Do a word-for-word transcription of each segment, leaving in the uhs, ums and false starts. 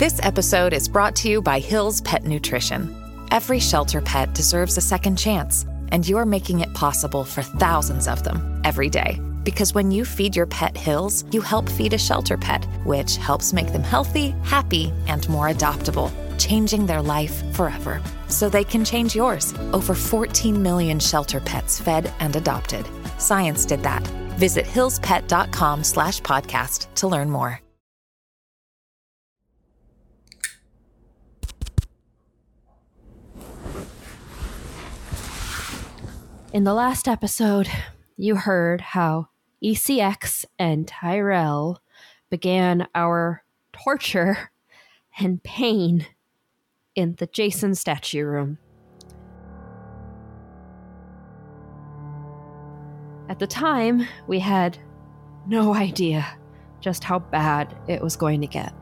This episode is brought to you by Hill's Pet Nutrition. Every shelter pet deserves a second chance, and you're making it possible for thousands of them every day. Because when you feed your pet Hill's, you help feed a shelter pet, which helps make them healthy, happy, and more adoptable, changing their life forever. So they can change yours. Over fourteen million shelter pets fed and adopted. Science did that. Visit hillspet.com slash podcast to learn more. In the last episode, you heard how E C X and Tyrell began our torture and pain in the Jason statue room. At the time, we had no idea just how bad it was going to get.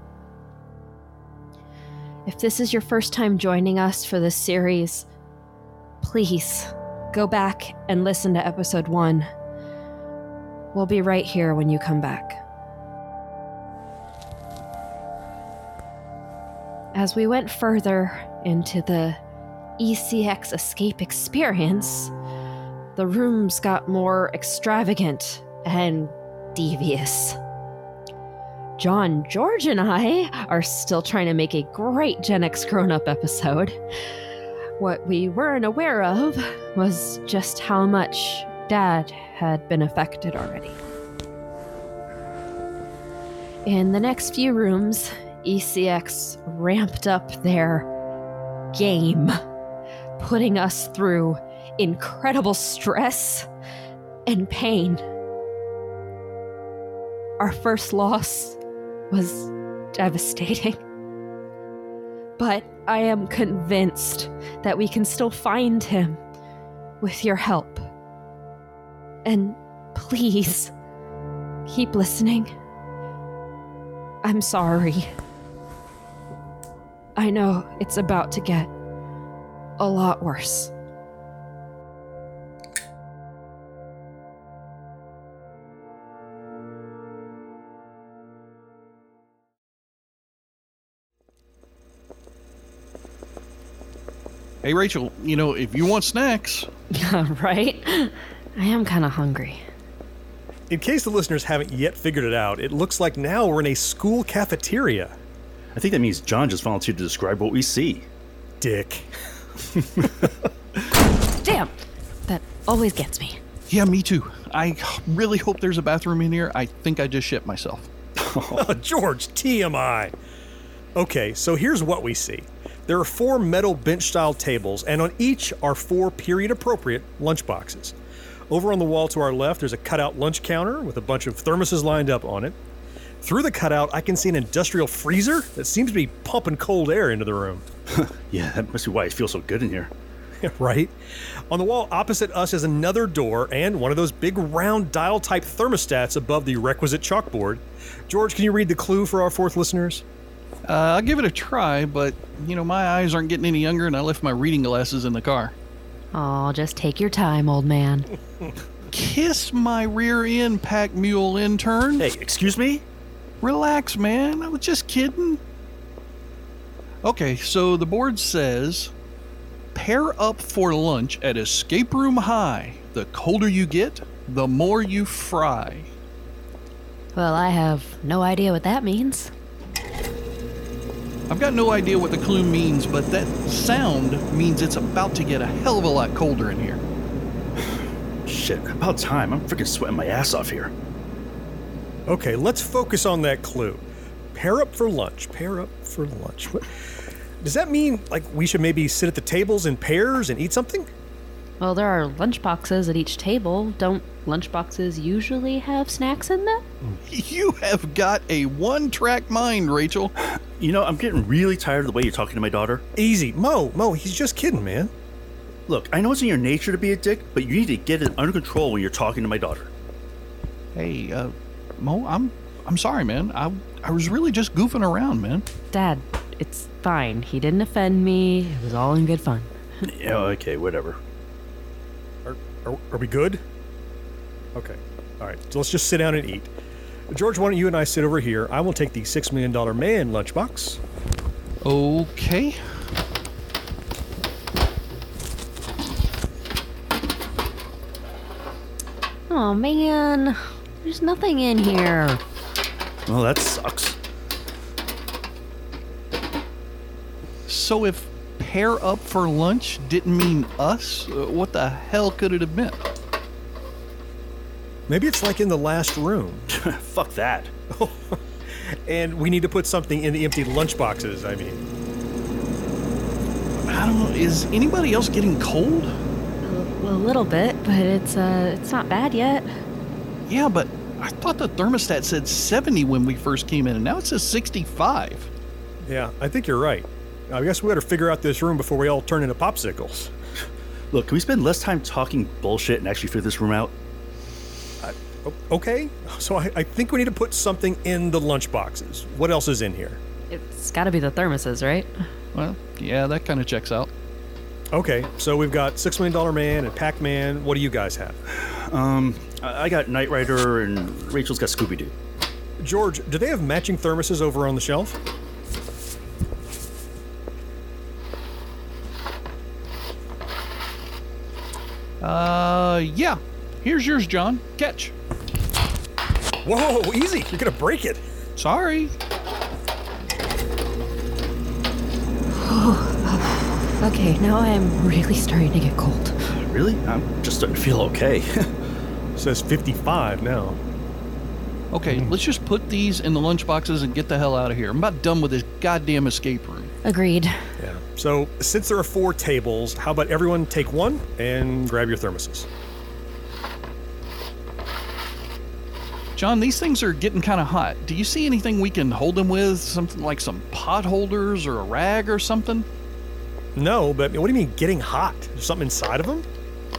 If this is your first time joining us for this series, please go back and listen to episode one. We'll be right here when you come back. As we went further into the E C X escape experience, the rooms got more extravagant and devious. John, George, and I are still trying to make a great Gen X grown-up episode. What we weren't aware of was just how much Dad had been affected already. In the next few rooms, E C X ramped up their game, putting us through incredible stress and pain. Our first loss was devastating. But I am convinced that we can still find him with your help. And please, keep listening. I'm sorry. I know it's about to get a lot worse. Hey, Rachel, you know, if you want snacks... Right? I am kind of hungry. In case the listeners haven't yet figured it out, it looks like now we're in a school cafeteria. I think that means John just volunteered to describe what we see. Dick. Damn! That always gets me. Yeah, me too. I really hope there's a bathroom in here. I think I just shit myself. Oh, George, T M I. Okay, so here's what we see. There are four metal bench-style tables, and on each are four period-appropriate lunch boxes. Over on the wall to our left, there's a cutout lunch counter with a bunch of thermoses lined up on it. Through the cutout, I can see an industrial freezer that seems to be pumping cold air into the room. Yeah, that must be why it feels so good in here. Right? On the wall opposite us is another door and one of those big round dial-type thermostats above the requisite chalkboard. George, can you read the clue for our fourth listeners? Uh, I'll give it a try, but, you know, my eyes aren't getting any younger and I left my reading glasses in the car. Aw, just take your time, old man. Kiss my rear end, pack mule intern. Hey, excuse me? Relax, man. I was just kidding. Okay, so the board says, pair up for lunch at Escape Room High. The colder you get, the more you fry. Well, I have no idea what that means. I've got no idea what the clue means, but that sound means it's about to get a hell of a lot colder in here. Shit, about time. I'm freaking sweating my ass off here. Okay, let's focus on that clue. Pair up for lunch. Pair up for lunch. What? Does that mean, like, we should maybe sit at the tables in pairs and eat something? Well, there are lunch boxes at each table. Don't lunch boxes usually have snacks in them? You have got a one-track mind, Rachel. You know, I'm getting really tired of the way you're talking to my daughter. Easy. Mo, Mo, he's just kidding, man. Look, I know it's in your nature to be a dick, but you need to get it under control when you're talking to my daughter. Hey, uh, Mo, I'm I'm sorry, man. I I was really just goofing around, man. Dad, it's fine. He didn't offend me. It was all in good fun. Yeah, okay, whatever. Are, are, are we good? Okay. All right, so let's just sit down and eat. George, why don't you and I sit over here? I will take the six million dollars man lunchbox. Okay. Oh man, there's nothing in here. Well, that sucks. So if pair up for lunch didn't mean us, uh, what the hell could it have meant? Maybe it's like in the last room. Fuck that. And we need to put something in the empty lunchboxes, I mean. I don't know. Is anybody else getting cold? A, a little bit, but it's uh, it's not bad yet. Yeah, but I thought the thermostat said seventy when we first came in, and now it says sixty-five. Yeah, I think you're right. I guess we better figure out this room before we all turn into popsicles. Look, can we spend less time talking bullshit and actually figure this room out? O- Okay, so I, I think we need to put something in the lunchboxes. What else is in here? It's got to be the thermoses, right? Well, yeah, that kind of checks out. Okay, so we've got Six Million Dollar Man and Pac-Man. What do you guys have? Um, I I got Knight Rider and Rachel's got Scooby-Doo. George, do they have matching thermoses over on the shelf? Uh, yeah. Here's yours, John. Catch. Whoa, easy! You're gonna break it. Sorry. Okay, now I'm really starting to get cold. Really? I'm just starting to feel okay. Says fifty-five now. Okay, let's just put these in the lunchboxes and get the hell out of here. I'm about done with this goddamn escape room. Agreed. Yeah. So since there are four tables, how about everyone take one and grab your thermoses? John, these things are getting kind of hot. Do you see anything we can hold them with? Something like some pot holders or a rag or something? No, but what do you mean getting hot? There's something inside of them?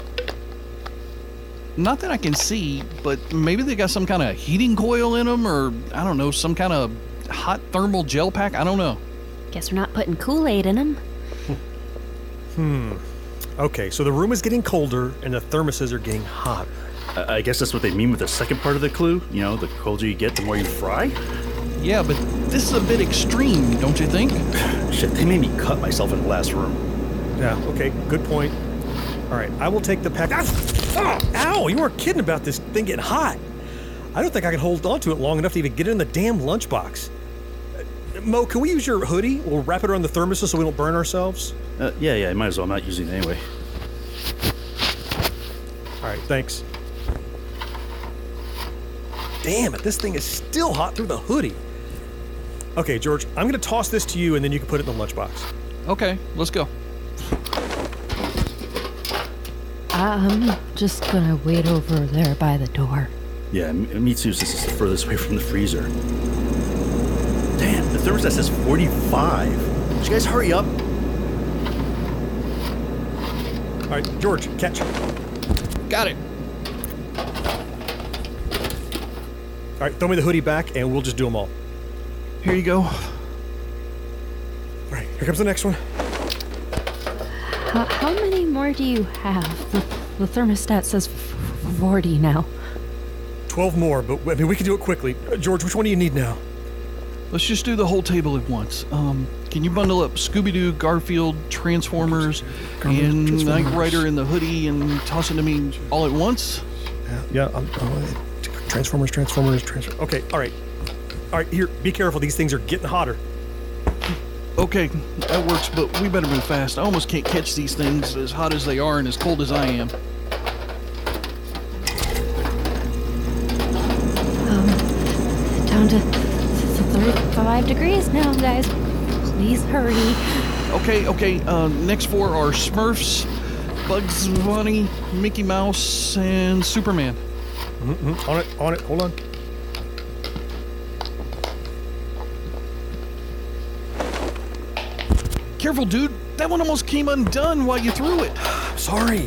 Not that I can see, but maybe they got some kind of heating coil in them, or I don't know, some kind of hot thermal gel pack. I don't know. Guess we're not putting Kool-Aid in them. Hmm. Okay, so the room is getting colder and the thermoses are getting hotter. I I guess that's what they mean with the second part of the clue. You know, the colder you get, the more you fry. Yeah, but this is a bit extreme, don't you think? Shit, they made me cut myself in the last room. Yeah, okay, good point. All right, I will take the pack. Ah! Oh, ow, you weren't kidding about this thing getting hot. I don't think I can hold on to it long enough to even get it in the damn lunchbox. Uh, Mo, can we use your hoodie? We'll wrap it around the thermoses so we don't burn ourselves. Uh, yeah, yeah, I might as well. I'm not using it anyway. All right, thanks. Damn it, this thing is still hot through the hoodie. Okay, George, I'm going to toss this to you and then you can put it in the lunchbox. Okay, let's go. I'm just gonna wait over there by the door. Yeah, M- me too, since it's the furthest away from the freezer. Damn, the thermostat says forty-five. Would you guys hurry up? All right, George, catch. Got it. All right, throw me the hoodie back and we'll just do them all. Here you go. All right, here comes the next one. How, how many more do you have? The, the thermostat says f- forty now. twelve more, but I mean, we can do it quickly. Uh, George, which one do you need now? Let's just do the whole table at once. Um, can you bundle up Scooby-Doo, Garfield, Transformers, and Transformers. Knight Rider in the hoodie and toss it to me all at once? Yeah, yeah. I'm, uh, Transformers, Transformers, Transformers. Okay, all right. All right, here, be careful. These things are getting hotter. Okay, that works, but we better move fast. I almost can't catch these things as hot as they are and as cold as I am. Um, down to thirty-five degrees now, guys. Please hurry. Okay, okay, uh, next four are Smurfs, Bugs Bunny, Mickey Mouse, and Superman. Mm-hmm. On it, on it. Hold on. Careful, dude. That one almost came undone while you threw it. Sorry.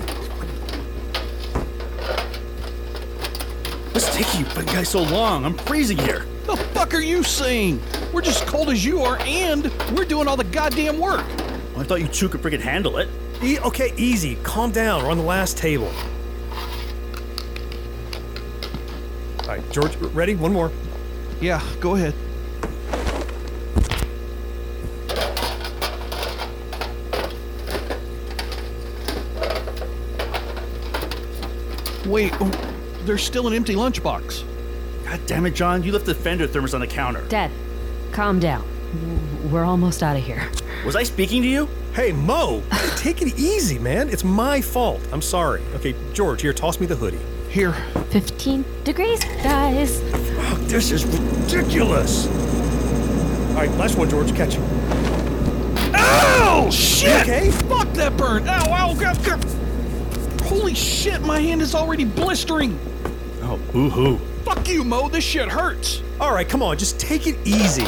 What's taking you guys so long? I'm freezing here. The fuck are you saying? We're just cold as you are, and we're doing all the goddamn work. Well, I thought you two could freaking handle it. E- okay, easy. Calm down. We're on the last table. All right, George, ready? One more. Yeah, go ahead. Wait, oh, there's still an empty lunchbox. God damn it, John. You left the Fender thermos on the counter. Dad, calm down. We're almost out of here. Was I speaking to you? Hey, Mo, take it easy, man. It's my fault. I'm sorry. Okay, George, here, toss me the hoodie. Here. fifteen degrees, guys. Oh, this is ridiculous. All right, last one, George. Catch him. Ow! Shit! Okay? Fuck, that burned! Ow, ow, God, God. Holy shit, my hand is already blistering! Oh, boo-hoo. Fuck you, Mo, this shit hurts! All right, come on, just take it easy.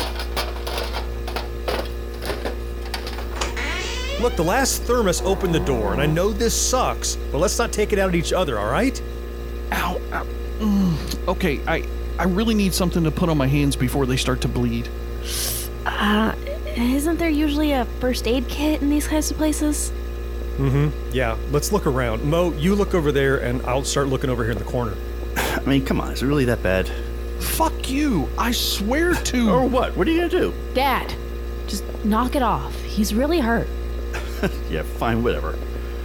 Look, the last thermos opened the door, and I know this sucks, but let's not take it out at each other, all right? Ow, ow. Mm. Okay, I, I really need something to put on my hands before they start to bleed. Uh, isn't there usually a first aid kit in these kinds of places? Mm-hmm. Yeah, let's look around. Mo, you look over there, and I'll start looking over here in the corner. I mean, come on. Is it really that bad? Fuck you! I swear to. Or what? What are you gonna do? Dad, just knock it off. He's really hurt. Yeah, fine, whatever.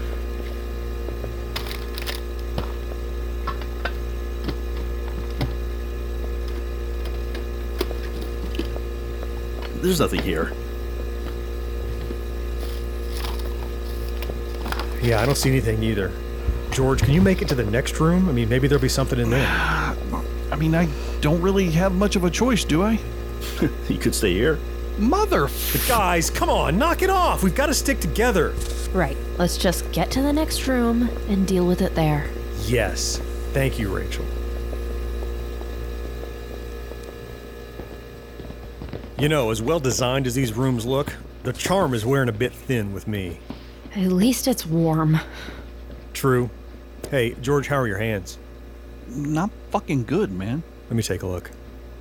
There's nothing here. Yeah, I don't see anything either. George, can you make it to the next room? I mean, maybe there'll be something in there. I mean, I don't really have much of a choice, do I? You could stay here. Mother. Guys, come on, knock it off. We've got to stick together. Right, let's just get to the next room and deal with it there. Yes. Thank you, Rachel. You know, as well designed as these rooms look, the charm is wearing a bit thin with me. At least it's warm. True. Hey, George, how are your hands? Not fucking good, man. Let me take a look.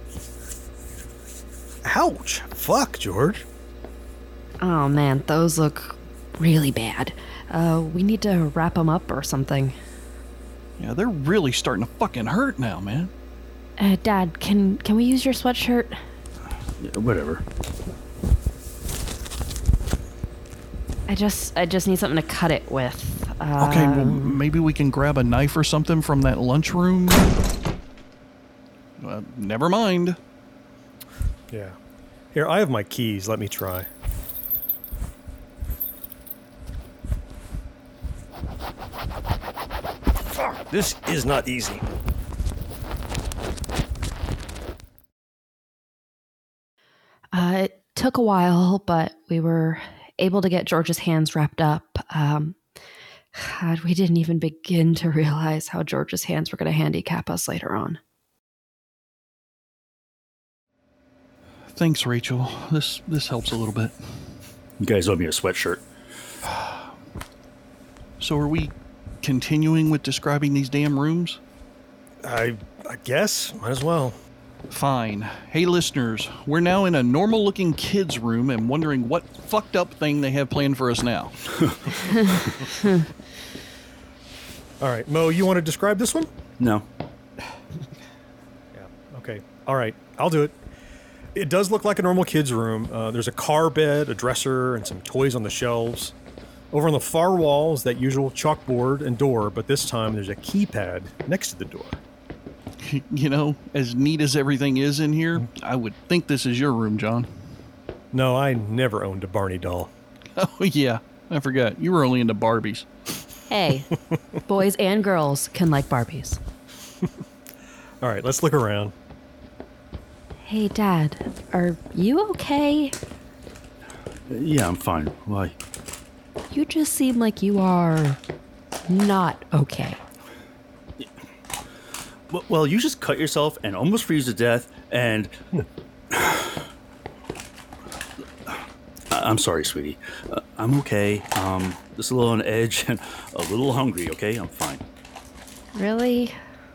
Ouch! Fuck, George. Oh man, those look really bad. Uh, we need to wrap them up or something. Yeah, they're really starting to fucking hurt now, man. Uh, Dad, can can we use your sweatshirt? Yeah, whatever. I just I just need something to cut it with. Uh, Okay, well, maybe we can grab a knife or something from that lunchroom. Uh, never mind. Yeah. Here, I have my keys. Let me try. Fuck, this is not easy. Uh, it took a while, but we were able to get George's hands wrapped up. Um, God, we didn't even begin to realize how George's hands were going to handicap us later on. Thanks, Rachel. This this helps a little bit. You guys owe me a sweatshirt. So are we continuing with describing these damn rooms? I I guess. Might as well. Fine. Hey, listeners, we're now in a normal-looking kid's room and wondering what fucked up thing they have planned for us now. All right, Mo, you want to describe this one? No. Yeah. Okay. All right, I'll do it. It does look like a normal kid's room. Uh, there's a car bed, a dresser, and some toys on the shelves. Over on the far wall is that usual chalkboard and door, but this time there's a keypad next to the door. You know, as neat as everything is in here, I would think this is your room, John. No, I never owned a Barney doll. Oh, yeah. I forgot. You were only into Barbies. Hey, boys and girls can like Barbies. All right, let's look around. Hey, Dad, are you okay? Yeah, I'm fine. Why? You just seem like you are not okay. Well, well, you just cut yourself and almost freeze to death, and... I'm sorry, sweetie. Uh, I'm okay. Um, just a little on edge and a little hungry, okay? I'm fine. Really?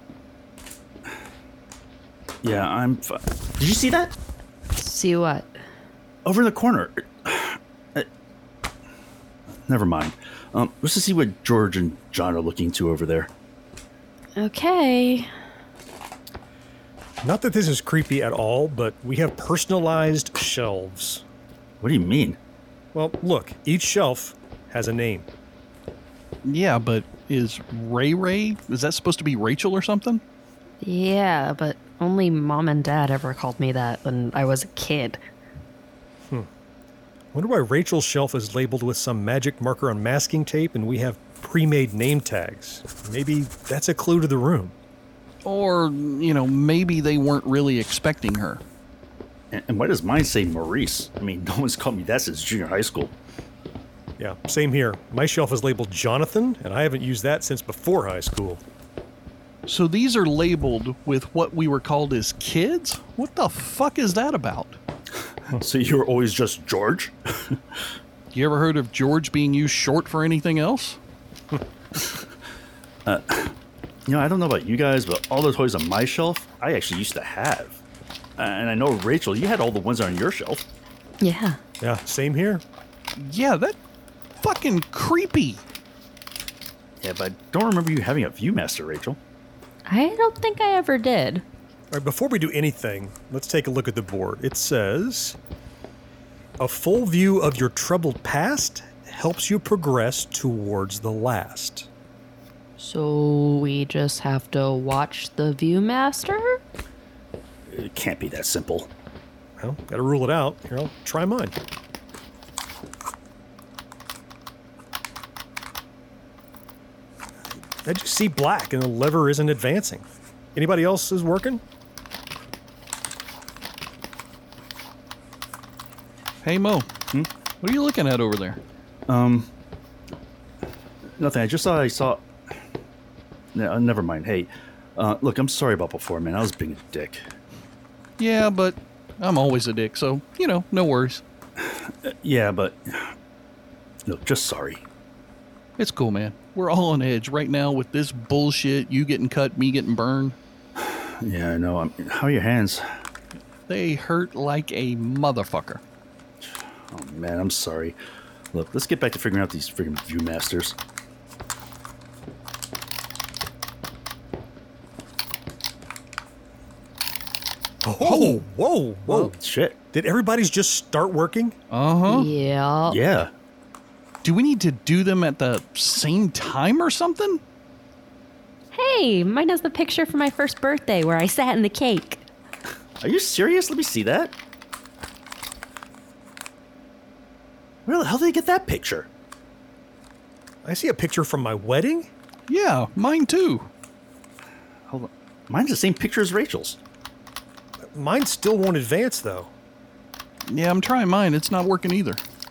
Yeah, I'm fine. Did you see that? See what? Over in the corner. Uh, never mind. Um, let's just see what George and John are looking to over there. Okay. Not that this is creepy at all, but we have personalized shelves. What do you mean? Well, look, each shelf has a name. Yeah, but is Ray Ray? Is that supposed to be Rachel or something? Yeah, but only mom and dad ever called me that when I was a kid. Hmm. Wonder why Rachel's shelf is labeled with some magic marker on masking tape and we have pre-made name tags. Maybe that's a clue to the room. Or, you know, maybe they weren't really expecting her. And, and why does mine say Maurice? I mean, no one's called me that since junior high school. Yeah, same here. My shelf is labeled Jonathan, and I haven't used that since before high school. So these are labeled with what we were called as kids? What the fuck is that about? So you were always just George? You ever heard of George being used short for anything else? uh, you know, I don't know about you guys, but all the toys on my shelf, I actually used to have. Uh, and I know, Rachel, you had all the ones on your shelf. Yeah. Yeah, same here. Yeah, that fucking creepy. Yeah, but I don't remember you having a Viewmaster, Rachel. I don't think I ever did. All right, before we do anything, let's take a look at the board. It says, a full view of your troubled past helps you progress towards the last. So we just have to watch the Viewmaster? It can't be that simple. Well, gotta rule it out. Here, I'll try mine. I just see black and the lever isn't advancing. Anybody else is working? Hey, Mo. Hmm? What are you looking at over there? Um, nothing. I just thought I saw... No, never mind. Hey, uh, look, I'm sorry about before, man. I was being a dick. Yeah, but I'm always a dick, so, you know, no worries. Uh, yeah, but... Look, just sorry. It's cool, man. We're all on edge right now with this bullshit, you getting cut, me getting burned. Yeah, I know. I'm, how are your hands? They hurt like a motherfucker. Oh, man, I'm sorry. Look, let's get back to figuring out these friggin' Viewmasters. Oh, whoa, whoa. Oh, shit. Did everybody's just start working? Uh-huh. Yeah. Yeah. Do we need to do them at the same time or something? Hey, mine has the picture from my first birthday where I sat in the cake. Are you serious? Let me see that. Where the hell did they get that picture? I see a picture from my wedding. Yeah, mine too. Hold on. Mine's the same picture as Rachel's. Mine still won't advance, though. Yeah, I'm trying mine. It's not working either.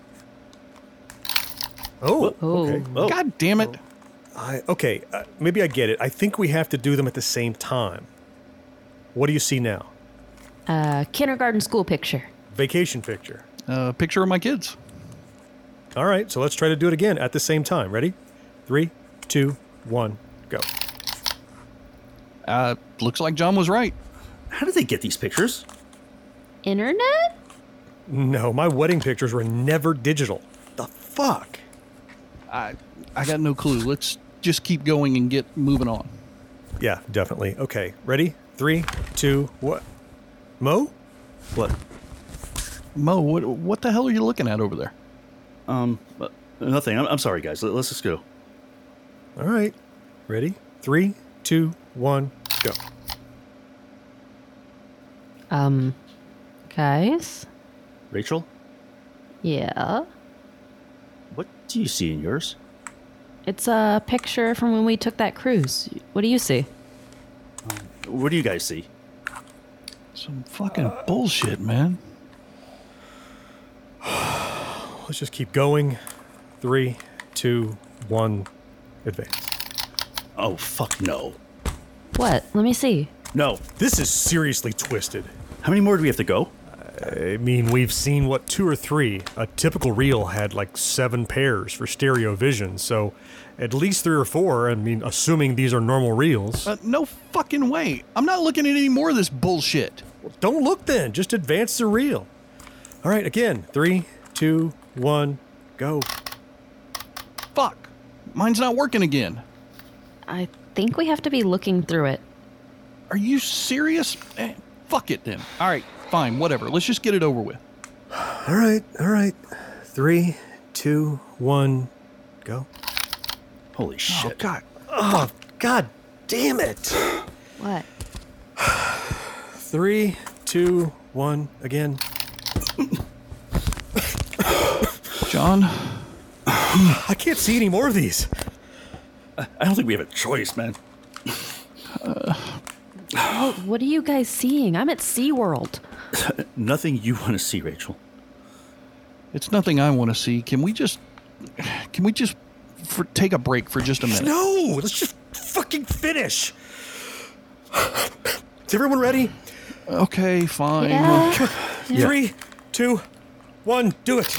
Oh, Oh. okay. Oh. God damn it. I, okay, uh, maybe I get it. I think we have to do them at the same time. What do you see now? Uh, kindergarten school picture. Vacation picture. Uh, picture of my kids. All right, so let's try to do it again at the same time. Ready? Three, two, one, go. Uh, looks like John was right. How did they get these pictures? Internet? No, my wedding pictures were never digital. The fuck? I I got no clue. Let's just keep going and get moving on. Yeah, definitely. Okay, ready? Three, two, what? Mo? What? Mo, what what the hell are you looking at over there? Um, uh, nothing. I'm, I'm sorry, guys. Let, let's just go. All right. Ready? Three, two, one, go. Um, guys? Rachel, Yeah? what do you see in yours? It's a picture from when we took that cruise. What do you see? What do you guys see? Some fucking bullshit, man. Let's just keep going. Three, two, one, advance. Oh, fuck no. What? Let me see. No. This is seriously twisted. How many more do we have to go? I mean, we've seen, what, two or three? A typical reel had like seven pairs for stereo vision, so at least three or four, I mean, assuming these are normal reels. Uh, no fucking way. I'm not looking at any more of this bullshit. Well, don't look then, just advance the reel. All right, again, three, two, one, go. Fuck. Mine's not working again. I think we have to be looking through it. Are you serious? Eh, fuck it then. All right, fine, whatever. Let's just get it over with. All right, all right. Three, two, one, go. Holy Oh, shit. God Oh, God damn it. What? Three, two, one, again. John? I can't see any more of these. I don't think we have a choice, man. Uh, oh, what are you guys seeing? I'm at SeaWorld. Nothing you want to see, Rachel. It's nothing I want to see. Can we just... Can we just for, take a break for just a minute? No! Let's just fucking finish! Is everyone ready? Okay, fine. Yeah. Yeah. Three, two, one, do it.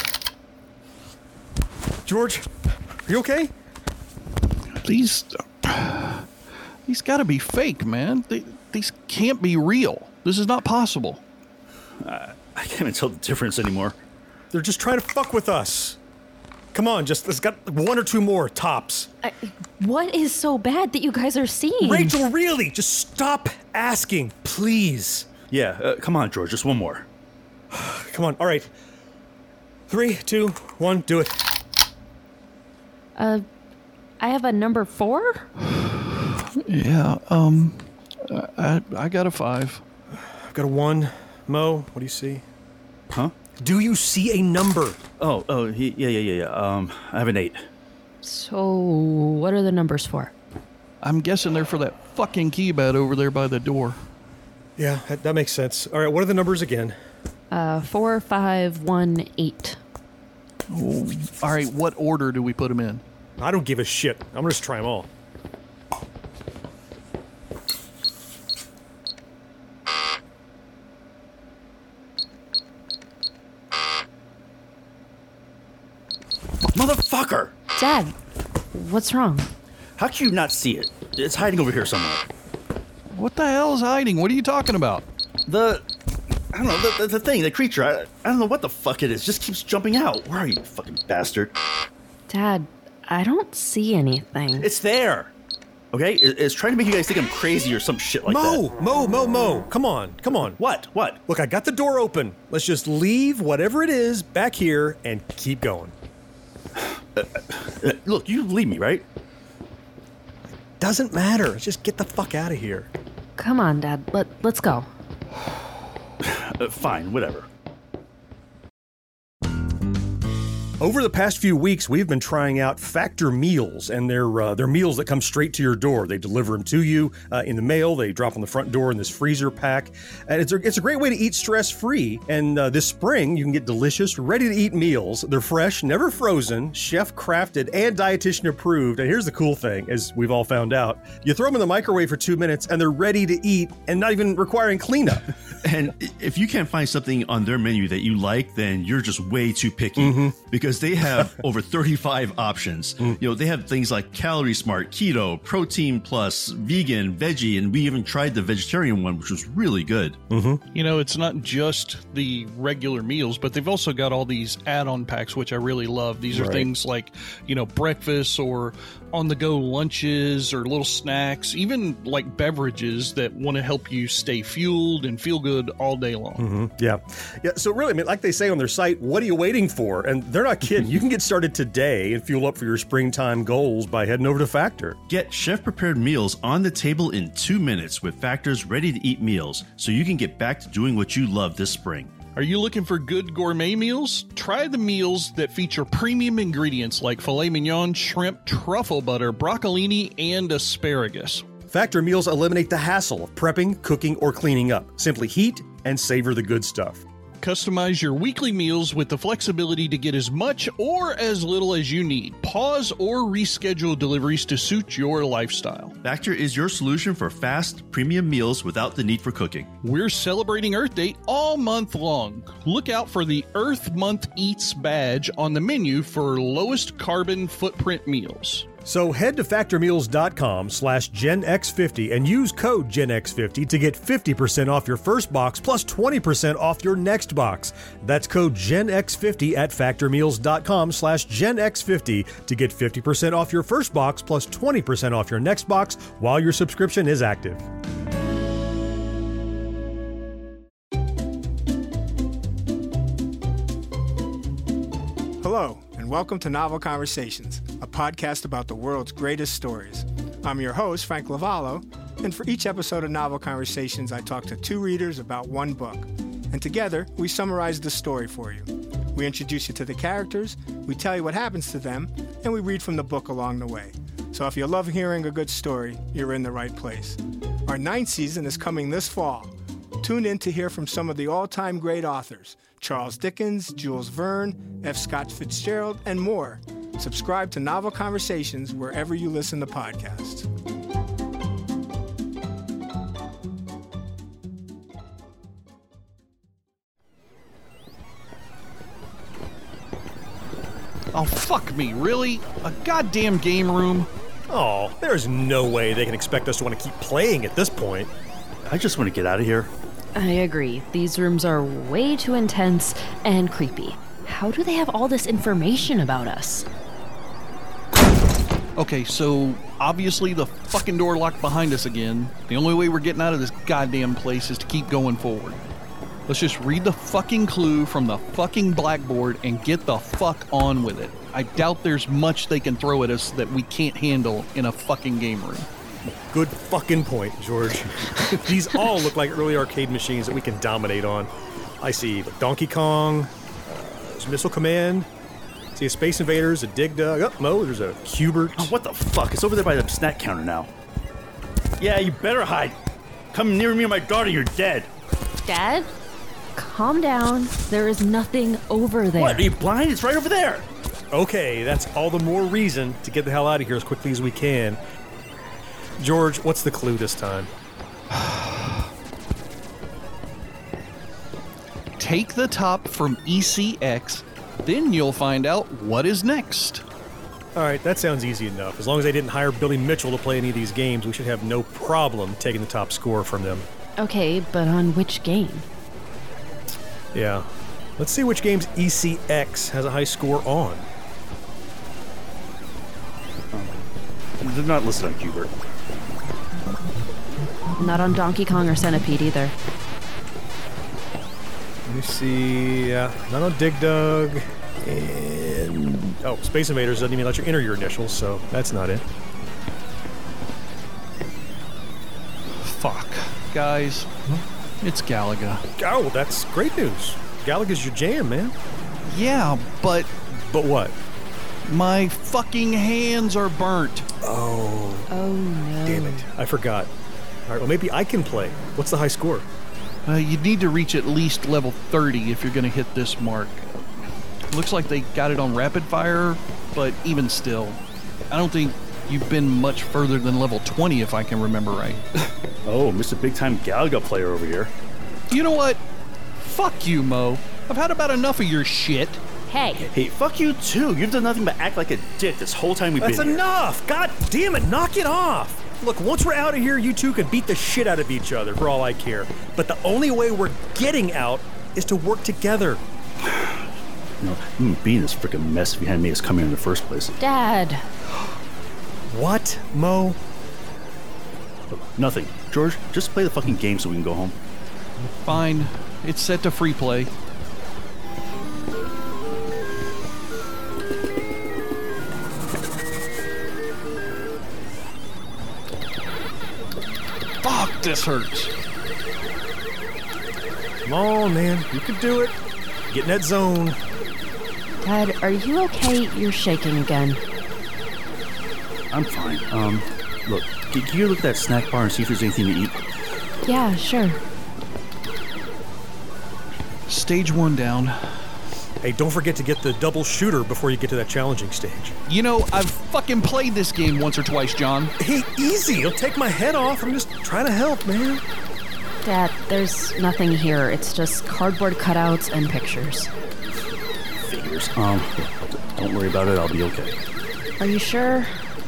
George, are you okay? These... Uh, these gotta be fake, man. They, these can't be real. This is not possible. Uh, I can't even tell the difference anymore. They're just trying to fuck with us. Come on, just let's got one or two more tops. I, what is so bad that you guys are seeing? Rachel, really? Just stop asking, please. Yeah, uh, come on, George, just one more. Come on, all right. Three, two, one, do it. Uh, I have a number four? Yeah, um, I, I got a five. I've got a one. Mo, what do you see? Huh? Do you see a number? Oh, oh, he, yeah, yeah, yeah, yeah. Um, I have an eight. So, what are the numbers for? I'm guessing they're for that fucking keypad over there by the door. Yeah, that, that makes sense. All right, what are the numbers again? Uh, four, five, one, eight. Oh, all right, what order do we put them in? I don't give a shit. I'm gonna just try them all. Motherfucker! Dad, what's wrong? How can you not see it? It's hiding over here somewhere. What the hell is hiding? What are you talking about? The... I don't know, the, the, the thing, the creature, I, I don't know what the fuck it is, just keeps jumping out. Where are you, fucking bastard? Dad, I don't see anything. It's there! Okay? It, it's trying to make you guys think I'm crazy or some shit like Mo, that. Mo, Mo, Mo, come on, come on. What? What? Look, I got the door open. Let's just leave whatever it is back here and keep going. Uh, uh, look, you leave me, right? Doesn't matter. Let's just get the fuck out of here. Come on, Dad. Let, let's go. Uh, fine, whatever. Over the past few weeks, we've been trying out Factor meals, and they're uh, they're meals that come straight to your door. They deliver them to you uh, in the mail. They drop on the front door in this freezer pack, and it's a, it's a great way to eat stress-free. And uh, this spring, you can get delicious, ready-to-eat meals. They're fresh, never frozen, chef-crafted, and dietitian-approved. And here's the cool thing, as we've all found out, you throw them in the microwave for two minutes, and they're ready to eat, and not even requiring cleanup. And if you can't find something on their menu that you like, then you're just way too picky. Mm-hmm. Because they have over thirty-five options. Mm. You know, they have things like Calorie Smart, Keto, Protein Plus, Vegan, Veggie, and we even tried the vegetarian one, which was really good. Mm-hmm. You know, it's not just the regular meals, but they've also got all these add-on packs, which I really love. These are Right. things like, you know, breakfast or on-the-go lunches or little snacks, even like beverages that want to help you stay fueled and feel good all day long. Mm-hmm. Yeah. Yeah. So really, I mean, like they say on their site, what are you waiting for? And they're not kidding. You can get started today and fuel up for your springtime goals by heading over to Factor. Get chef-prepared meals on the table in two minutes with Factor's ready-to-eat meals, so you can get back to doing what you love this spring. Are you looking for good gourmet meals? Try the meals that feature premium ingredients like filet mignon, shrimp, truffle butter, broccolini, and asparagus. Factor meals eliminate the hassle of prepping, cooking, or cleaning up. Simply heat and savor the good stuff. Customize your weekly meals with the flexibility to get as much or as little as you need. Pause or reschedule deliveries to suit your lifestyle. Factor is your solution for fast, premium meals without the need for cooking. We're celebrating Earth Day all month long. Look out for the Earth Month Eats badge on the menu for lowest carbon footprint meals. So head to factormeals.com slash Gen X fifty and use code Gen X fifty to get fifty percent off your first box plus twenty percent off your next box. That's code Gen X fifty at factormeals.com slash Gen X fifty to get fifty percent off your first box plus twenty percent off your next box while your subscription is active. Hello, and welcome to Novel Conversations, a podcast about the world's greatest stories. I'm your host, Frank Lavallo, and for each episode of Novel Conversations, I talk to two readers about one book. And together, we summarize the story for you. We introduce you to the characters, we tell you what happens to them, and we read from the book along the way. So if you love hearing a good story, you're in the right place. Our ninth season is coming this fall. Tune in to hear from some of the all-time great authors, Charles Dickens, Jules Verne, F. Scott Fitzgerald, and more. Subscribe to Novel Conversations wherever you listen to podcasts. Oh, fuck me, really? A goddamn game room? Oh, there's no way they can expect us to want to keep playing at this point. I just want to get out of here. I agree. These rooms are way too intense and creepy. How do they have all this information about us? Okay, so obviously the fucking door locked behind us again. The only way we're getting out of this goddamn place is to keep going forward. Let's just read the fucking clue from the fucking blackboard and get the fuck on with it. I doubt there's much they can throw at us that we can't handle in a fucking game room. Good fucking point, George. These all look like early arcade machines that we can dominate on. I see Donkey Kong, uh, there's Missile Command, see a Space Invaders, a Dig Dug. Oh, no, there's a Cubert. Oh, what the fuck? It's over there by the snack counter now. Yeah, you better hide. Come near me or my daughter, you're dead. Dad? Calm down. There is nothing over there. What, are you blind? It's right over there. Okay, that's all the more reason to get the hell out of here as quickly as we can. George, what's the clue this time? Take the top from E C X, then you'll find out what is next. All right, that sounds easy enough. As long as they didn't hire Billy Mitchell to play any of these games, we should have no problem taking the top score from them. Okay, but on which game? Yeah. Let's see which games E C X has a high score on. They're not listed on Cubert. Not on Donkey Kong or Centipede either. Let me see. Uh, not on Dig Dug. And. Oh, Space Invaders doesn't even let you enter your initials, so that's not it. Fuck. Guys, it's Galaga. Oh, well, that's great news. Galaga's your jam, man. Yeah, but But what? my fucking hands are burnt. Oh, Oh no. damn it. I forgot. All right, well, maybe I can play. What's the high score? Uh, you'd need to reach at least level thirty if you're going to hit this mark. Looks like they got it on rapid fire, but even still, I don't think you've been much further than level twenty if I can remember right. Oh, Mister Big Time Galaga player over here. You know what? Fuck you, Mo. I've had about enough of your shit. Hey, Hey, fuck you too. You've done nothing but act like a dick this whole time we've That's been here. enough! God damn it, knock it off! Look, once we're out of here, you two can beat the shit out of each other for all I care. But the only way we're getting out is to work together. You know, you wouldn't be in this freaking mess if you hadn't made us come here in the first place. Dad. What, Mo? Nothing. George, just play the fucking game so we can go home. Fine. It's set to free play. Fuck, this hurts. Come on, man. You can do it. Get in that zone. Dad, are you okay? You're shaking again. I'm fine. Um, look, can, can you look at that snack bar and see if there's anything to eat? Yeah, sure. Stage one down. Hey, don't forget to get the double shooter before you get to that challenging stage. You know, I've fucking played this game once or twice, John. Hey, easy. It'll take my head off. I'm just trying to help, man. Dad, there's nothing here. It's just cardboard cutouts and pictures. Figures. Um, don't worry about it. I'll be okay. Are you sure?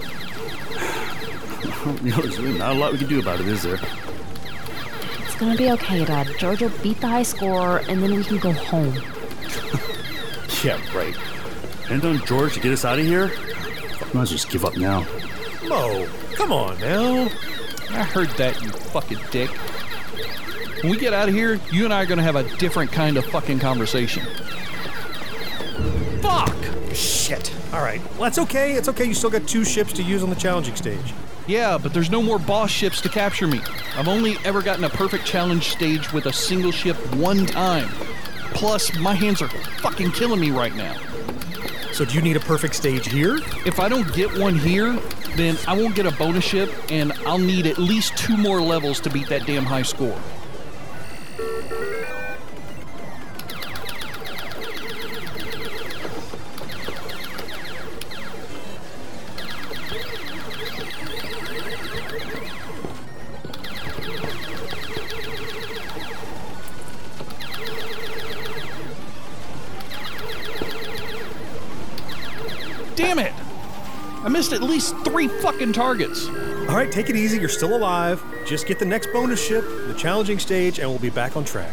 You know, there's really not a lot we can do about it, is there? It's gonna be okay, Dad. George will beat the high score, and then we can go home. Yeah, right. And on George to get us out of here? Might as well just give up now. Mo, come on now. I heard that, you fucking dick. When we get out of here, you and I are gonna have a different kind of fucking conversation. Fuck! Shit. All right. Well, that's okay. It's okay. You still got two ships to use on the challenging stage. Yeah, but there's no more boss ships to capture me. I've only ever gotten a perfect challenge stage with a single ship one time. Plus, my hands are fucking killing me right now. So do you need a perfect stage here? If I don't get one here, then I won't get a bonus ship, and I'll need at least two more levels to beat that damn high score. Damn it! I missed at least three fucking targets. All right, take it easy. You're still alive. Just get the next bonus ship, the challenging stage, and we'll be back on track.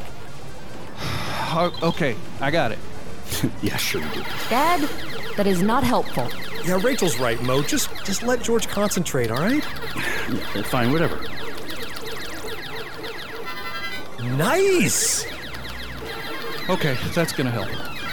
Okay, I got it. Yeah, sure you do. Dad, that is not helpful. Yeah, Rachel's right, Mo. Just, just let George concentrate, all right? Yeah, fine, whatever. Nice! Okay, that's gonna help.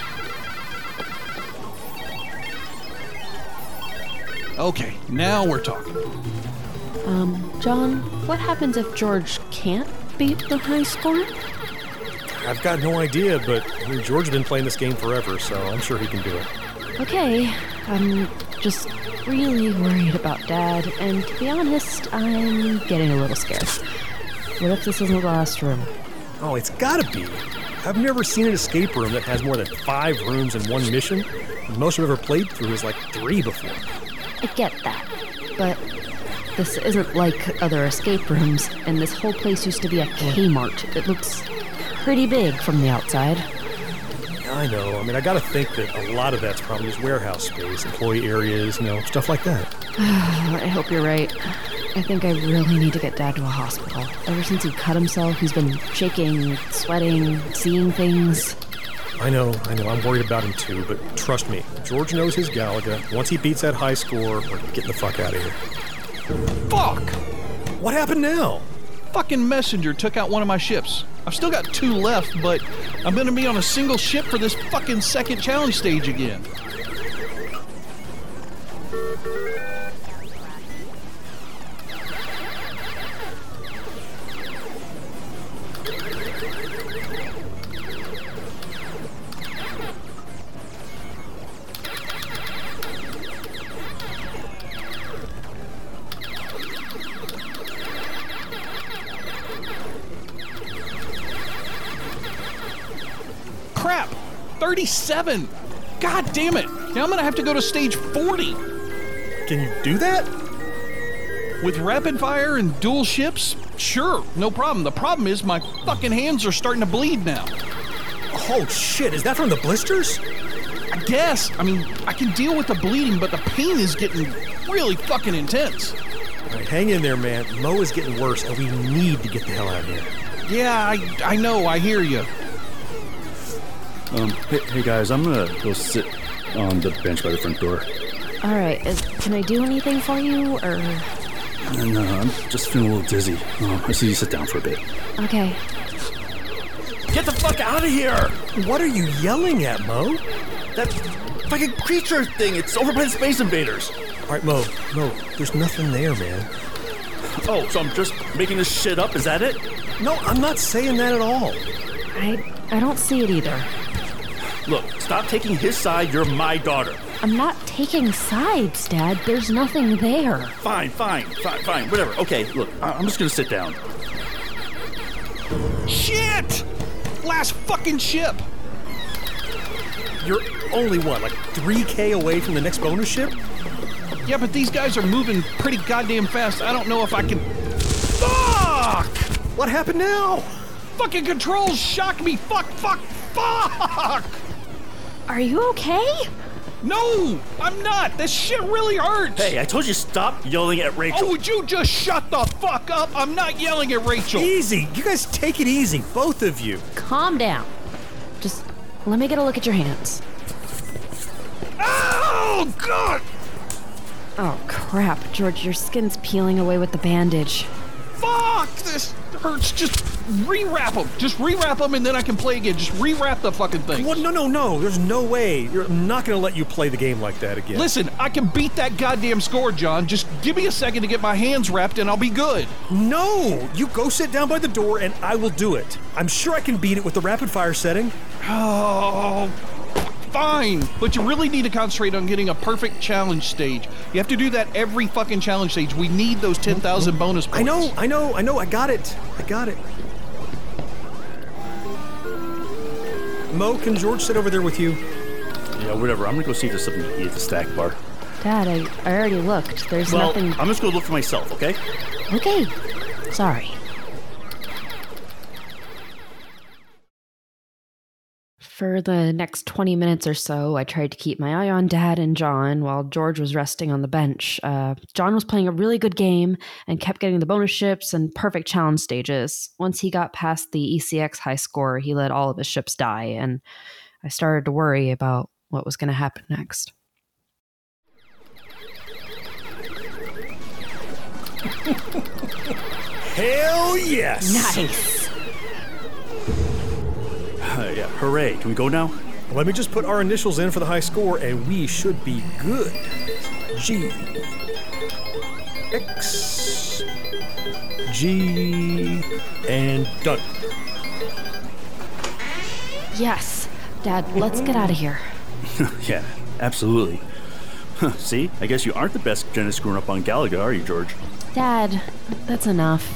Okay, now we're talking. Um, John, what happens if George can't beat the high score? I've got no idea, but I mean, George's been playing this game forever, so I'm sure he can do it. Okay, I'm just really worried about Dad, and to be honest, I'm getting a little scared. What if this isn't the last room? Oh, it's gotta be. I've never seen an escape room that has more than five rooms in one mission. The most I've ever played through is like three before. I get that, but this isn't like other escape rooms, and this whole place used to be a Kmart. It looks pretty big from the outside. I know. I mean, I gotta think that a lot of that's probably just warehouse space, employee areas, you know, stuff like that. I hope you're right. I think I really need to get Dad to a hospital. Ever since he cut himself, he's been shaking, sweating, seeing things. I know, I know. I'm worried about him too, but trust me, George knows his Galaga. Once he beats that high score, we're getting the fuck out of here. Fuck! What happened now? Fucking messenger took out one of my ships. I've still got two left, but I'm gonna be on a single ship for this fucking second challenge stage again. Crap! thirty-seven! God damn it! Now I'm gonna have to go to stage forty! Can you do that? With rapid fire and dual ships? Sure, no problem. The problem is my fucking hands are starting to bleed now. Oh shit, is that from the blisters? I guess. I mean, I can deal with the bleeding, but the pain is getting really fucking intense. All right, hang in there, man. Mo is getting worse, and we need to get the hell out of here. Yeah, I, I know. I hear you. Um, hey, hey guys, I'm gonna go sit on the bench by the front door. All right, is, can I do anything for you, or...? No, I'm just feeling a little dizzy. Oh, I see you sit down for a bit. Okay. Get the fuck out of here! What are you yelling at, Mo? That fucking creature thing, it's over by the Space Invaders. All right, Mo, Mo, there's nothing there, man. Oh, so I'm just making this shit up, is that it? No, I'm not saying that at all. I, I don't see it either. Look, stop taking his side, you're my daughter. I'm not taking sides, Dad. There's nothing there. Fine, fine, fine, fine, whatever. Okay, look, I- I'm just gonna sit down. Shit! Last fucking ship! You're only, what, like three K away from the next bonus ship? Yeah, but these guys are moving pretty goddamn fast. I don't know if I can... Fuck! What happened now? Fucking controls shock me! Fuck, fuck, fuck! Are you okay? No, I'm not. This shit really hurts. Hey, I told you stop yelling at Rachel. Oh, would you just shut the fuck up? I'm not yelling at Rachel. Easy. You guys take it easy, both of you. Calm down. Just let me get a look at your hands. Oh, God! Oh, crap. George, your skin's peeling away with the bandage. Fuck! This hurts just rewrap them. Just rewrap them and then I can play again. Just rewrap the fucking thing. What? No, no, no. There's no way. You're, I'm not going to let you play the game like that again. Listen, I can beat that goddamn score, John. Just give me a second to get my hands wrapped and I'll be good. No! You go sit down by the door and I will do it. I'm sure I can beat it with the rapid fire setting. Oh, fine. But you really need to concentrate on getting a perfect challenge stage. You have to do that every fucking challenge stage. We need those ten thousand bonus points. I know, I know, I know. I got it. I got it. Mo, can George sit over there with you? Yeah, whatever. I'm gonna go see if there's something to eat at the snack bar. Dad, I, I already looked. There's Well, nothing. I'm just gonna look for myself, okay? Okay. Sorry. For the next twenty minutes or so, I tried to keep my eye on Dad and John while George was resting on the bench. Uh, John was playing a really good game and kept getting the bonus ships and perfect challenge stages. Once he got past the E C X high score, he let all of his ships die, and I started to worry about what was going to happen next. Hell yes! Nice! Uh, yeah, hooray. Can we go now? Let me just put our initials in for the high score and we should be good. G. X. G. And done. Yes. Dad, let's get out of here. Yeah, absolutely. See, I guess you aren't the best Jenna screwing up on Galaga, are you, George? Dad, that's enough.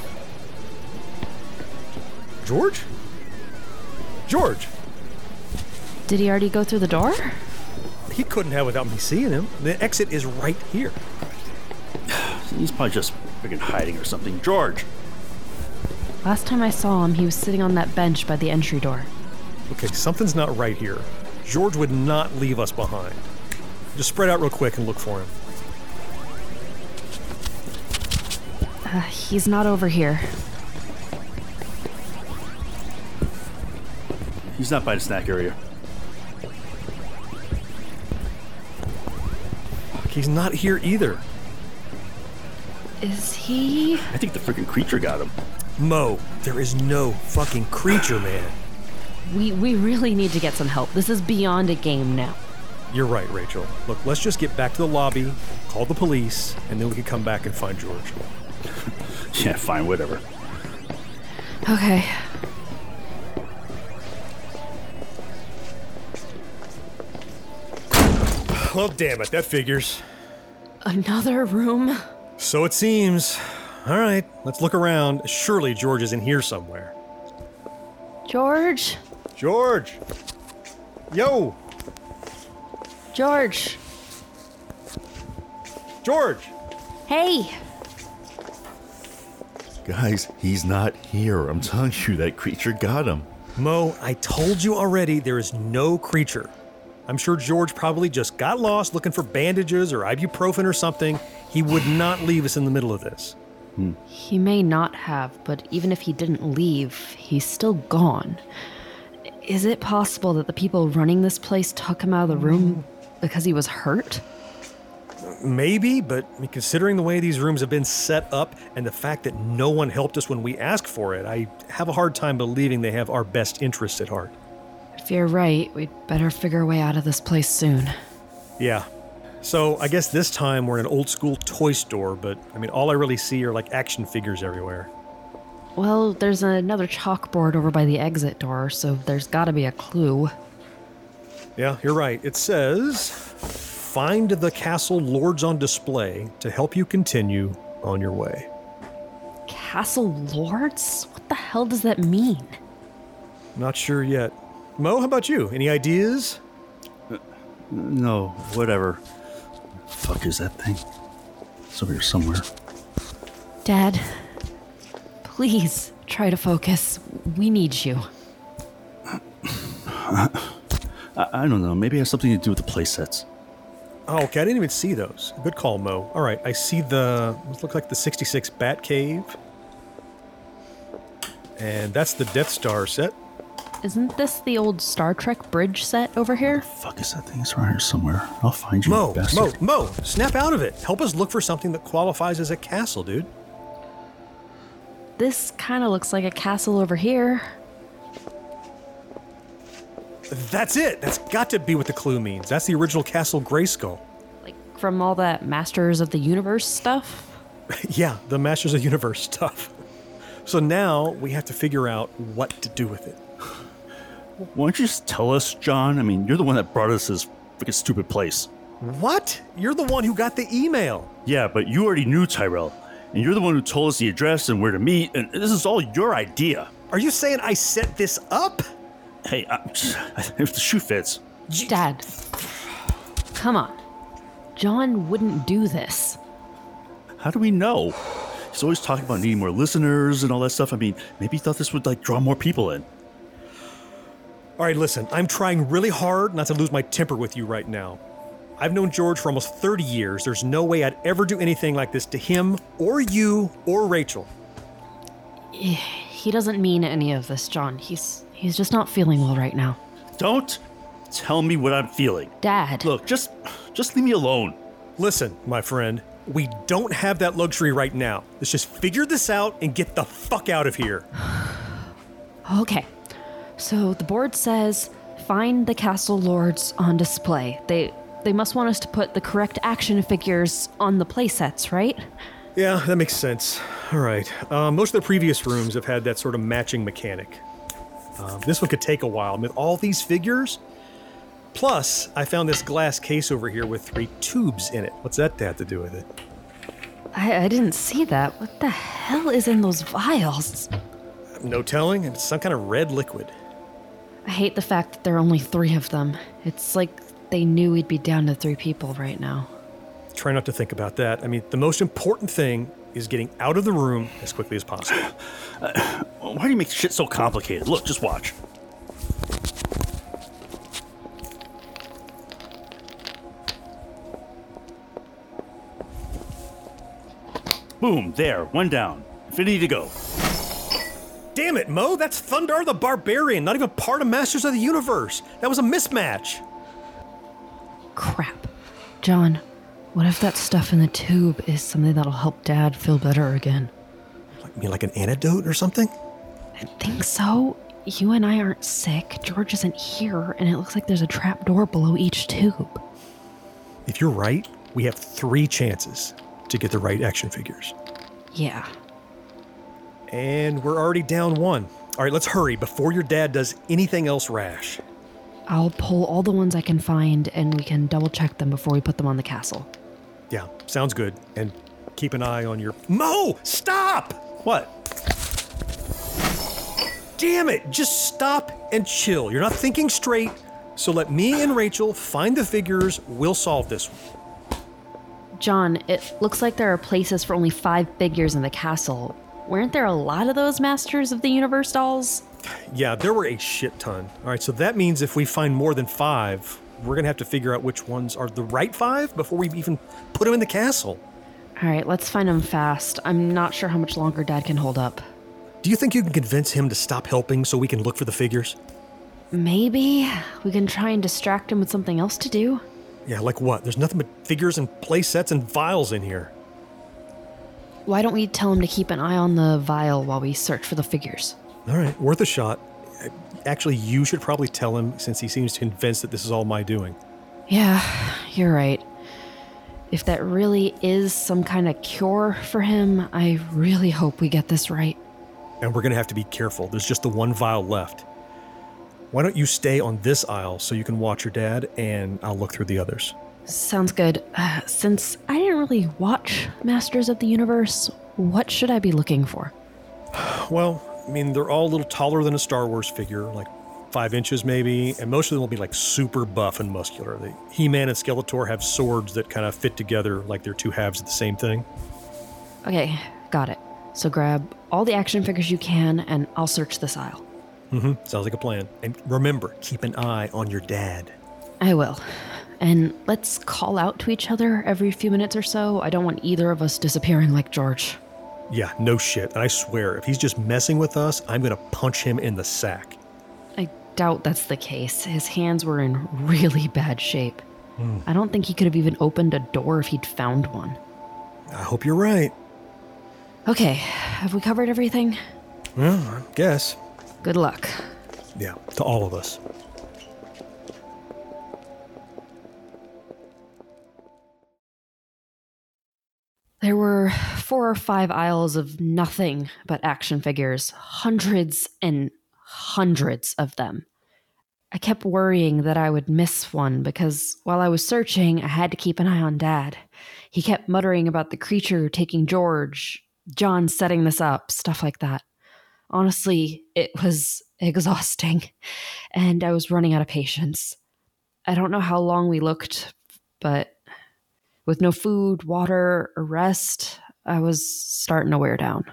George? George? Did he already go through the door? He couldn't have without me seeing him. The exit is right here. He's probably just freaking hiding or something. George! Last time I saw him, he was sitting on that bench by the entry door. Okay, something's not right here. George would not leave us behind. Just spread out real quick and look for him. Uh, he's not over here. He's not by the snack area. Fuck, he's not here either. Is he? I think the freaking creature got him. Mo, there is no fucking creature, man. We we really need to get some help. This is beyond a game now. You're right, Rachel. Look, let's just get back to the lobby, call the police, and then we can come back and find George. Yeah, fine, whatever. Okay. Well, damn it, that figures. Another room? So it seems. All right, let's look around. Surely George is in here somewhere. George? George! Yo! George! George! Hey! Guys, he's not here. I'm telling you, that creature got him. Mo, I told you already there is no creature. I'm sure George probably just got lost looking for bandages or ibuprofen or something. He would not leave us in the middle of this. Hmm. He may not have, but even if he didn't leave, he's still gone. Is it possible that the people running this place took him out of the room because he was hurt? Maybe, but I mean, considering the way these rooms have been set up and the fact that no one helped us when we asked for it, I have a hard time believing they have our best interests at heart. If you're right, we'd better figure a way out of this place soon. Yeah. So I guess this time we're in an old school toy store, but I mean, all I really see are like action figures everywhere. Well, there's another chalkboard over by the exit door, so there's gotta be a clue. Yeah, you're right. It says, find the castle lords on display to help you continue on your way. Castle lords? What the hell does that mean? Not sure yet. Mo, how about you? Any ideas? No, whatever. Fuck is that thing? It's over here somewhere. Dad, please try to focus. We need you. I, I don't know. Maybe it has something to do with the play sets. Oh, okay. I didn't even see those. Good call, Mo. All right. I see the, it looks like the sixty-six Bat Cave. And that's the Death Star set. Isn't this the old Star Trek bridge set over here? Fuck is that thing? It's around here somewhere. I'll find you, Mo, you bastard. Mo, Mo, snap out of it. Help us look for something that qualifies as a castle, dude. this kind of looks like a castle over here. That's it. That's got to be what the clue means. That's the original Castle Grayskull. Like from all that Masters of the Universe stuff? Yeah, the Masters of the Universe stuff. So now we have to figure out what to do with it. Why don't you just tell us, John? I mean, you're the one that brought us this freaking stupid place. What? You're the one who got the email. Yeah, but you already knew Tyrell, and you're the one who told us the address and where to meet, and this is all your idea. Are you saying I set this up? Hey, I, if the shoe fits. Dad, come on. John wouldn't do this. How do we know? He's always talking about needing more listeners and all that stuff. I mean, maybe he thought this would like draw more people in. All right, listen, I'm trying really hard not to lose my temper with you right now. I've known George for almost thirty years. There's no way I'd ever do anything like this to him or you or Rachel. He doesn't mean any of this, John. He's he's just not feeling well right now. Don't tell me what I'm feeling. Dad. Look, just just leave me alone. Listen, my friend, we don't have that luxury right now. Let's just figure this out and get the fuck out of here. Okay. So the board says find the castle lords on display. They they must want us to put the correct action figures on the playsets, right? Yeah, that makes sense. All right. Uh, most of the previous rooms have had that sort of matching mechanic. Uh, this one could take a while. With all these figures, plus I found this glass case over here with three tubes in it. What's that have to do with it? I, I didn't see that. What the hell is in those vials? No telling. It's some kind of red liquid. I hate the fact that there are only three of them. It's like they knew we'd be down to three people right now. Try not to think about that. I mean, the most important thing is getting out of the room as quickly as possible. Uh, why do you make shit so complicated? Look, just watch. Boom, there, one down. Infinity to go. Damn it, Mo, that's Thundar the Barbarian, not even part of Masters of the Universe. That was a mismatch. Crap. John, what if that stuff in the tube is something that'll help Dad feel better again? Like, you mean like an antidote or something? I think so. You and I aren't sick, George isn't here, and it looks like there's a trap door below each tube. If you're right, we have three chances to get the right action figures. Yeah. And we're already down one. All right, let's hurry before your dad does anything else rash. I'll pull all the ones I can find, and we can double check them before we put them on the castle. Yeah, sounds good. And keep an eye on your... Mo! Stop! What? Damn it! Just stop and chill. You're not thinking straight. So let me and Rachel find the figures. We'll solve this one. John, it looks like there are places for only five figures in the castle. Weren't there a lot of those Masters of the Universe dolls? Yeah, there were a shit ton. All right, so that means if we find more than five, we're going to have to figure out which ones are the right five before we even put them in the castle. All right, let's find them fast. I'm not sure how much longer Dad can hold up. Do you think you can convince him to stop helping so we can look for the figures? Maybe. We can try and distract him with something else to do. Yeah, like what? There's nothing but figures and play sets and vials in here. Why don't we tell him to keep an eye on the vial while we search for the figures? All right, worth a shot. Actually, you should probably tell him since he seems convinced that this is all my doing. Yeah, you're right. If that really is some kind of cure for him, I really hope we get this right. And we're going to have to be careful. There's just the one vial left. Why don't you stay on this aisle so you can watch your dad, and I'll look through the others. Sounds good. Uh, since I didn't really watch Masters of the Universe, what should I be looking for? Well, I mean, they're all a little taller than a Star Wars figure, like five inches maybe, and most of them will be like super buff and muscular. The He-Man and Skeletor have swords that kind of fit together like they're two halves of the same thing. Okay, got it. So grab all the action figures you can, and I'll search this aisle. Mm-hmm, sounds like a plan. And remember, keep an eye on your dad. I will. And let's call out to each other every few minutes or so. I don't want either of us disappearing like George. Yeah, no shit. And I swear, if he's just messing with us, I'm going to punch him in the sack. I doubt that's the case. His hands were in really bad shape. Mm. I don't think he could have even opened a door if he'd found one. I hope you're right. Okay, have we covered everything? Well, I guess. Good luck. Yeah, to all of us. There were four or five aisles of nothing but action figures, hundreds and hundreds of them. I kept worrying that I would miss one because while I was searching, I had to keep an eye on Dad. He kept muttering about the creature taking George, John setting this up, stuff like that. Honestly, it was exhausting, and I was running out of patience. I don't know how long we looked, but with no food, water, or rest, I was starting to wear down.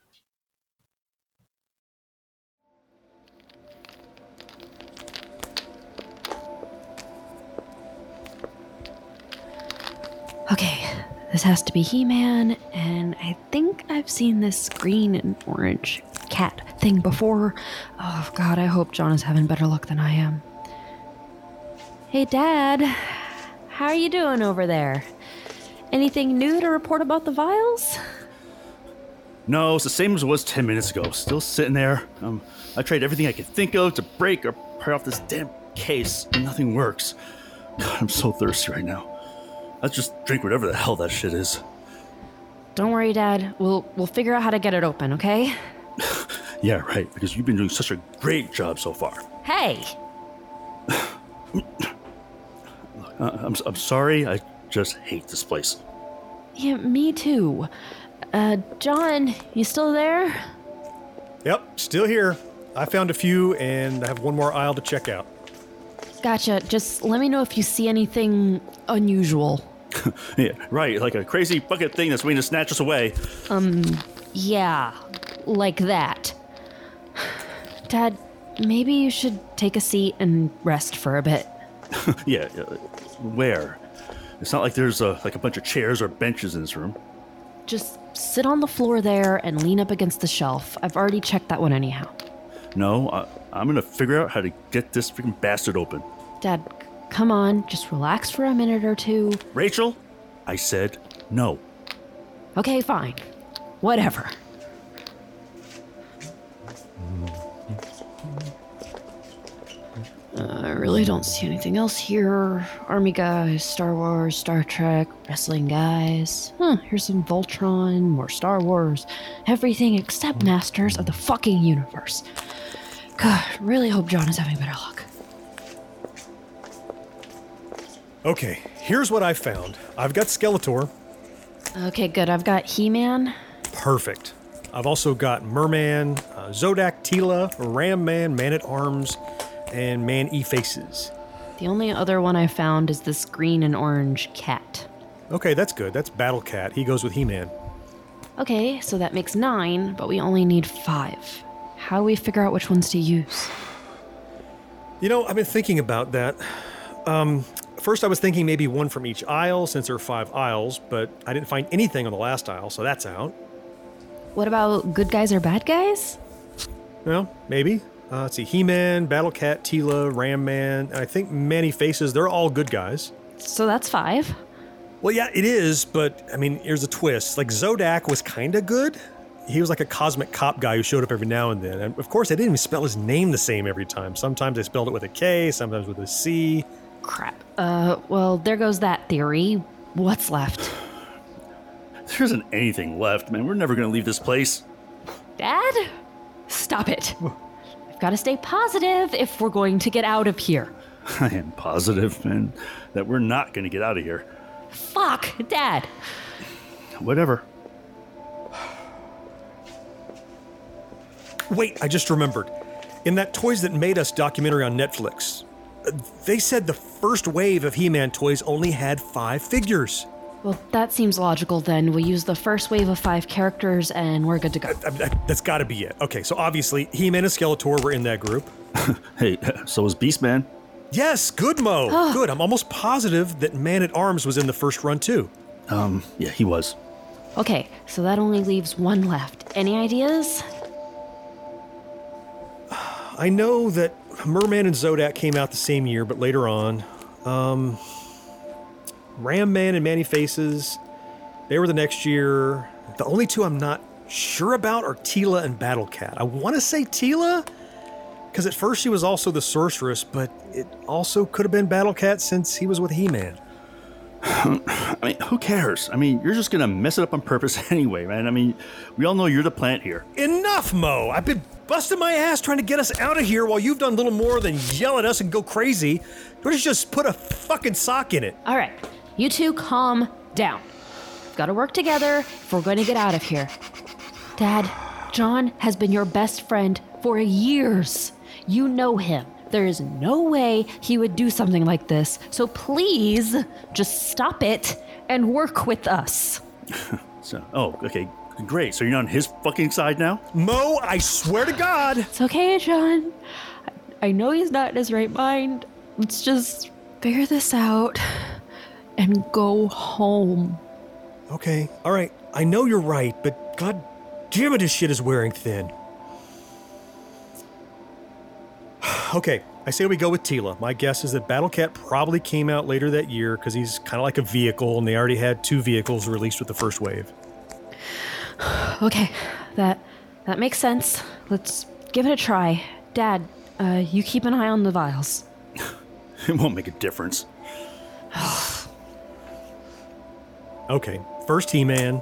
Okay, this has to be He-Man, and I think I've seen this green and orange cat thing before. Oh god, I hope John is having better luck than I am. Hey Dad, how are you doing over there? Anything new to report about the vials? No, it's the same as it was ten minutes ago. Still sitting there. Um, I tried everything I could think of to break or pry off this damn case, and nothing works. God, I'm so thirsty right now. Let's just drink whatever the hell that shit is. Don't worry, Dad. We'll we'll figure out how to get it open, okay? Yeah, right, because you've been doing such a great job so far. Hey! Uh, I'm, I'm sorry, I just hate this place. Yeah, me too. Uh, John, you still there? Yep, still here. I found a few, and I have one more aisle to check out. Gotcha. Just let me know if you see anything unusual. Yeah, right, like a crazy bucket thing that's waiting to snatch us away. Um, yeah, like that. Dad, maybe you should take a seat and rest for a bit. Yeah, uh, where? It's not like there's uh, like a bunch of chairs or benches in this room. Just sit on the floor there and lean up against the shelf. I've already checked that one anyhow. No, I, I'm gonna figure out how to get this freaking bastard open. Dad, c- come on, just relax for a minute or two. Rachel, I said no. Okay, fine. Whatever. Uh, I really don't see anything else here. Army guys, Star Wars, Star Trek, wrestling guys. Huh, here's some Voltron, more Star Wars. Everything except Masters of the fucking Universe. God, really hope John is having better luck. Okay, here's what I found. I've got Skeletor. Okay, good. I've got He-Man. Perfect. I've also got Merman, uh, Zodak, Tila, Ram Man, Man-at-Arms, and Man-E-Faces. The only other one I found is this green and orange cat. Okay, that's good. That's Battle Cat. He goes with He-Man. Okay, so that makes nine, but we only need five. How do we figure out which ones to use? You know, I've been thinking about that. Um, first I was thinking maybe one from each aisle, since there are five aisles, but I didn't find anything on the last aisle, so that's out. What about good guys or bad guys? Well, maybe. Uh, let's see, He-Man, Battle Cat, Tila, Ram Man, and I think Man-E-Faces, they're all good guys. So that's five. Well, yeah, it is, but, I mean, here's a twist. Like, Zodak was kinda good. He was like a cosmic cop guy who showed up every now and then. And, of course, I didn't even spell his name the same every time. Sometimes I spelled it with a K, sometimes with a C. Crap. Uh, well, there goes that theory. What's left? There isn't anything left, man. We're never gonna leave this place. Dad? Stop it. We've got to stay positive if we're going to get out of here. I am positive, man, that we're not gonna get out of here. Fuck, Dad. Whatever. Wait, I just remembered. In that Toys That Made Us documentary on Netflix, they said the first wave of He-Man toys only had five figures. Well, that seems logical then. We use the first wave of five characters and we're good to go. I, I, that's gotta be it. Okay, so obviously, He-Man and Skeletor were in that group. Hey, so was Beastman. Yes, good, Mo. Good. I'm almost positive that Man-at-Arms was in the first run, too. Um, yeah, he was. Okay, so that only leaves one left. Any ideas? I know that Merman and Zodak came out the same year, but later on. Um, Ram Man and Man-E-Faces, they were the next year. The only two I'm not sure about are Tila and Battle Cat. I want to say Tila, because at first she was also the sorceress, but it also could have been Battle Cat since he was with He-Man. I mean, who cares? I mean, you're just gonna mess it up on purpose anyway, man. I mean, we all know you're the plant here. Enough, Mo! I've been busting my ass trying to get us out of here while you've done little more than yell at us and go crazy. Don't you just put a fucking sock in it? All right, you two calm down. We've got to work together if we're going to get out of here. Dad, John has been your best friend for years. You know him. There is no way he would do something like this. So please, just stop it and work with us. So, oh, okay, great. So you're on his fucking side now? Mo, I swear to God. It's okay, John. I know he's not in his right mind. Let's just figure this out and go home. Okay, all right. I know you're right, but God damn it, this shit is wearing thin. Okay, I say we go with Tila. My guess is that Battle Cat probably came out later that year because he's kind of like a vehicle, and they already had two vehicles released with the first wave. Okay, that that makes sense. Let's give it a try. Dad, uh, you keep an eye on the vials. It won't make a difference. Okay, first He-Man.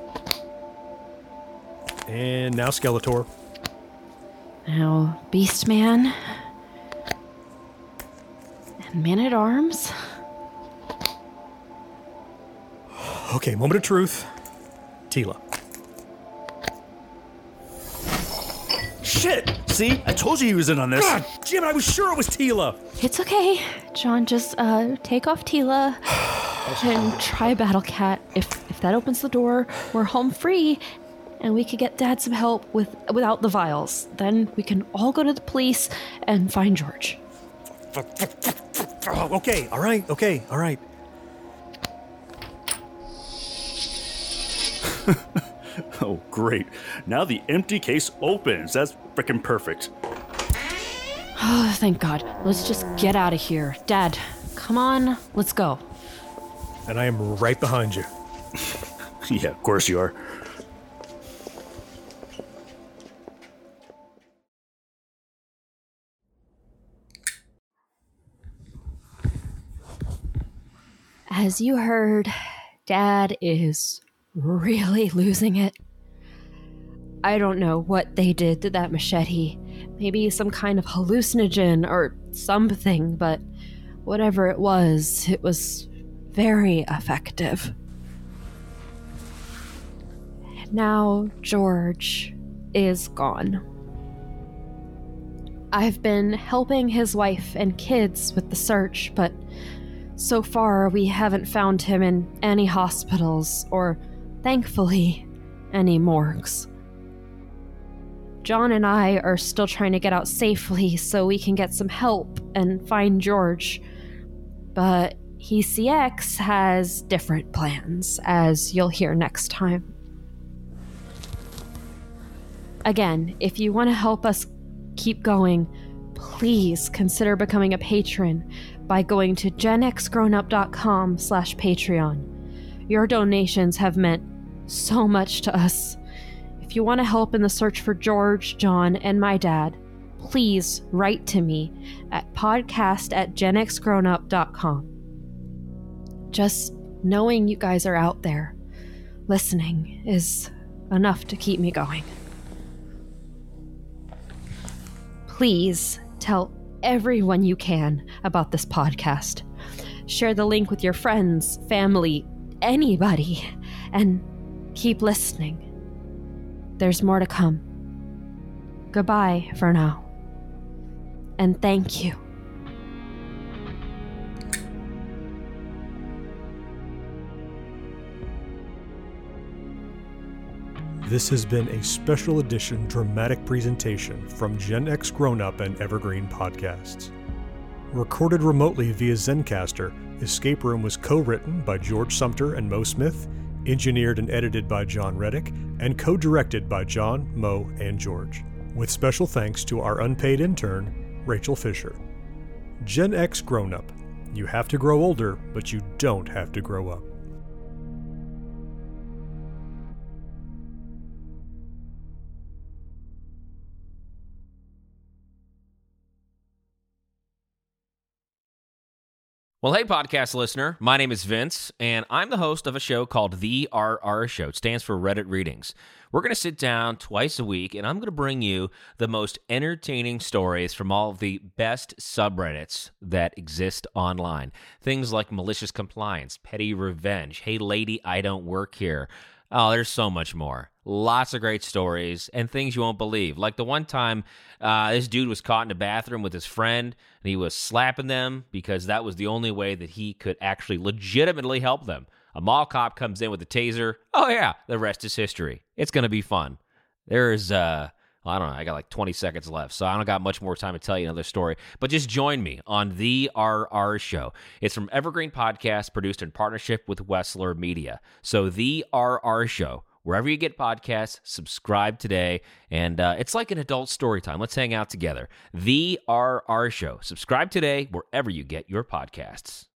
And now Skeletor. Now Beastman. And Man-at-Arms. Okay, moment of truth. Tila. Shit! See? I told you he was in on this. God damn it, I was sure it was Tila! It's okay. John, just uh, take off Tila and try Battle Cat. If if that opens the door, we're home free, and we could get Dad some help with without the vials. Then we can all go to the police and find George. Okay, all right, okay, all right. Oh, great. Now the empty case opens. That's frickin' perfect. Oh, thank God. Let's just get out of here. Dad, come on, let's go. And I am right behind you. Yeah, of course you are. As you heard, Dad is really losing it. I don't know what they did to that machete. Maybe some kind of hallucinogen or something, but whatever it was, it was very effective. Now George is gone. I've been helping his wife and kids with the search, but so far we haven't found him in any hospitals or, thankfully, any morgues. John and I are still trying to get out safely so we can get some help and find George. But E C X has different plans, as you'll hear next time. Again, if you want to help us keep going, please consider becoming a patron by going to genxgrownup.com slash Patreon. Your donations have meant so much to us. If you want to help in the search for George, John, and my dad, please write to me at podcast at genxgrownup dot com. Just knowing you guys are out there listening is enough to keep me going. Please tell everyone you can about this podcast. Share the link with your friends, family, anybody, and keep listening. There's more to come. Goodbye for now. And thank you. This has been a special edition dramatic presentation from Gen X Grown Up and Evergreen Podcasts. Recorded remotely via Zencastr, Escape Room was co-written by George Sumter and Mo Smith, engineered and edited by John Reddick, and co-directed by John, Mo, and George, with special thanks to our unpaid intern, Rachel Fisher. Gen X Grown Up. You have to grow older, but you don't have to grow up. Well, hey, podcast listener. My name is Vince, and I'm the host of a show called The R R Show. It stands for Reddit Readings. We're going to sit down twice a week, and I'm going to bring you the most entertaining stories from all of the best subreddits that exist online. Things like malicious compliance, petty revenge, hey, lady, I don't work here. Oh, there's so much more. Lots of great stories and things you won't believe. Like the one time uh, this dude was caught in a bathroom with his friend, and he was slapping them because that was the only way that he could actually legitimately help them. A mall cop comes in with a taser. Oh, yeah, the rest is history. It's going to be fun. There's, uh, I don't know, I got like twenty seconds left, so I don't got much more time to tell you another story. But just join me on The R R Show. It's from Evergreen Podcast, produced in partnership with Wessler Media. So The R R Show, wherever you get podcasts, subscribe today. And uh, it's like an adult story time. Let's hang out together. The R R Show. Subscribe today wherever you get your podcasts.